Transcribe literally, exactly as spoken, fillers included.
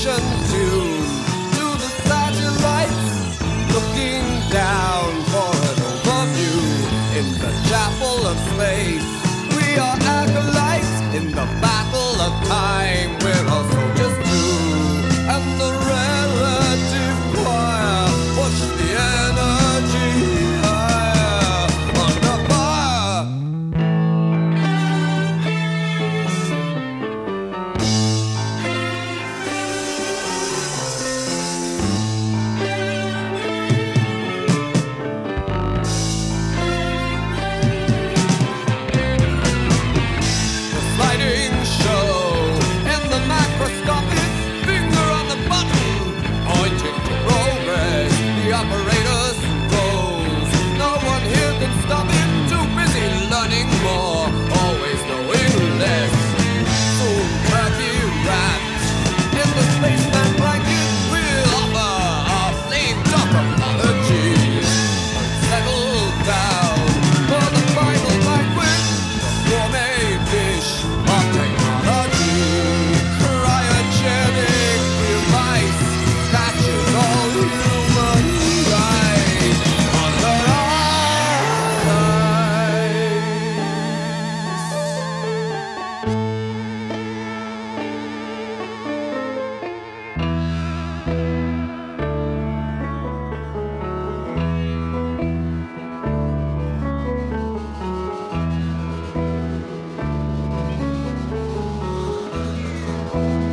station tuned to the satellites, looking down for an overview in the chapel of space. We are acolytes in the battle of time. We're all soldiers too, and the relative choir push the energy higher under fire. The sliding show in the macroscopic finger on the button, pointing to progress. The apparatus goes. No one here can stop it. Too busy learning more, always knowing less. Soon turkey wrapped in the spaceman blanket, we'll offer our flame-top apologies and settle down for the final banquet. Gourmet dish of technology, cryogenic device catches all human life under eyes.